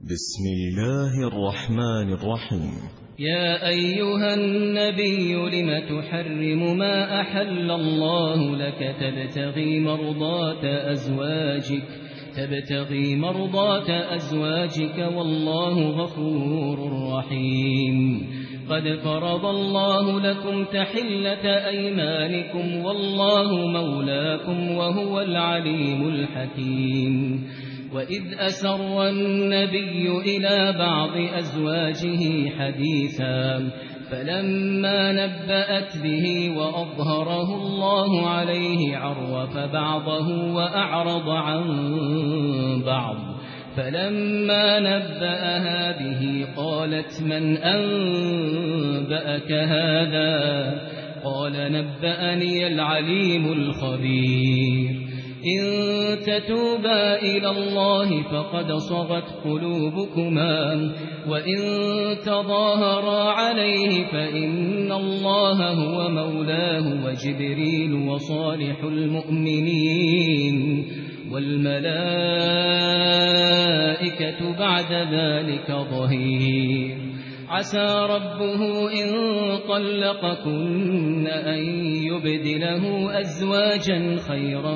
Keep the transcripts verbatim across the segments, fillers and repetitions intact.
بسم الله الرحمن الرحيم. يا أيها النبي لم تحرم ما أحل الله لك تبتغي مرضات أزواجك تبتغي مرضات أزواجك والله غفور رحيم. قد فرض الله لكم تحلة أيمانكم والله مولاكم وهو العليم الحكيم. وإذ أسر النبي إلى بعض أزواجه حديثا فلما نبأت به وأظهره الله عليه عرف بعضه وأعرض عن بعض. فلما نبأها به قالت من أنبأك هذا؟ قال نبأني العليم الخبير. إن تتوبا إلى الله فقد صغت قلوبكما وإن تظاهرا عليه فإن الله هو مولاه وجبريل وصالح المؤمنين والملائكة بعد ذلك ظهير. عسى ربه إن طلقكن أن يبدله أزواجا خيرا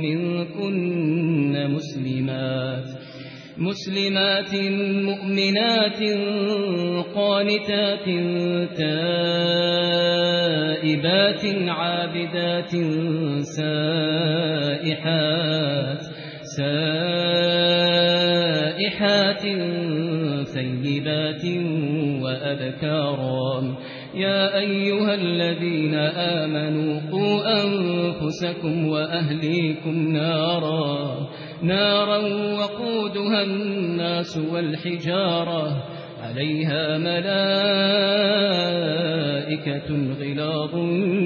منكن مسلمات مسلمات مؤمنات قانتات تائبات عابدات سائحات سائحات ثيبات وأبكارا. يا أيها الذين آمنوا قوا أنفسكم وأهليكم نارا نارا وقودها الناس والحجارة عليها ملائكة غلاظ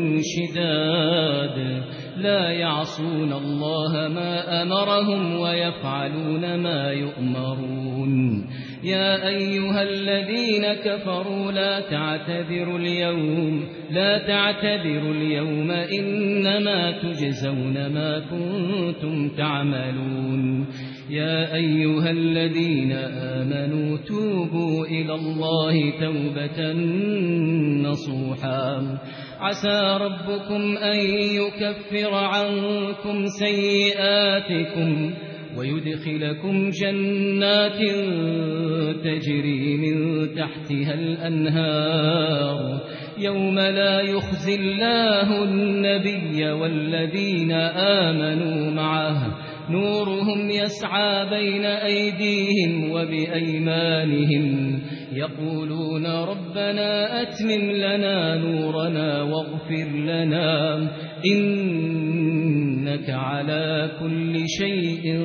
شداد لا يعصون الله ما أمرهم ويفعلون ما يؤمرون. يا أيها الذين كفروا لا تعتذروا اليوم لا تعتذروا اليوم إنما تجزون ما كنتم تعملون. يا أيها الذين آمنوا توبوا إلى الله توبة نصوحا عسى ربكم أن يكفر عنكم سيئاتكم ويدخلكم جنات تجري من تحتها الأنهار يوم لا يخزي الله النبي والذين آمنوا معه نورهم يسعى بين أيديهم وبأيمانهم يقولون ربنا أتمم لنا نورنا واغفر لنا إنك على كل شيء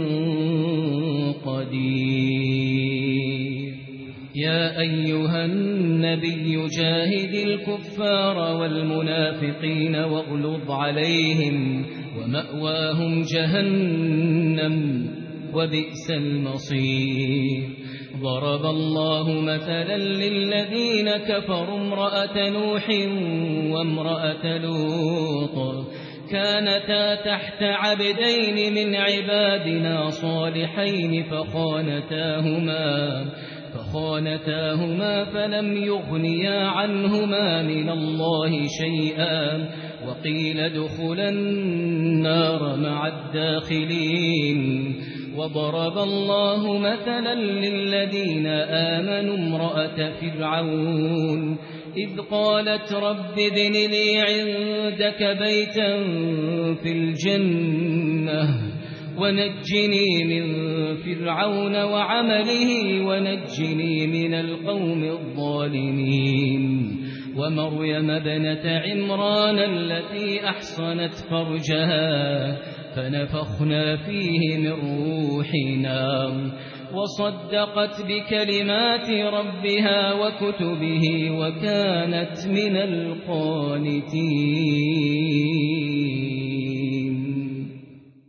قدير. يا أيها النبي جاهد الكفار والمنافقين واغلظ عليهم ومأواهم جهنم وبئس المصير. ضرب الله مثلا للذين كفروا امرأة نوح وامرأة لوط كانتا تحت عبدين من عبادنا صالحين فخانتاهما فخانتاهما فلم يغنيا عنهما من الله شيئا وقيل ادخلا النار مع الداخلين. وضرب الله مثلا للذين آمنوا امرأة فرعون إذ قالت رب ابن لي عندك بيتا في الجنة ونجني من فرعون وعمله ونجني من القوم الظالمين. ومريم ابنة عمران التي أحصنت فرجها فنفخنا فيه من روحنا وصدقت بكلمات ربها وكتبه وكانت من القانتين.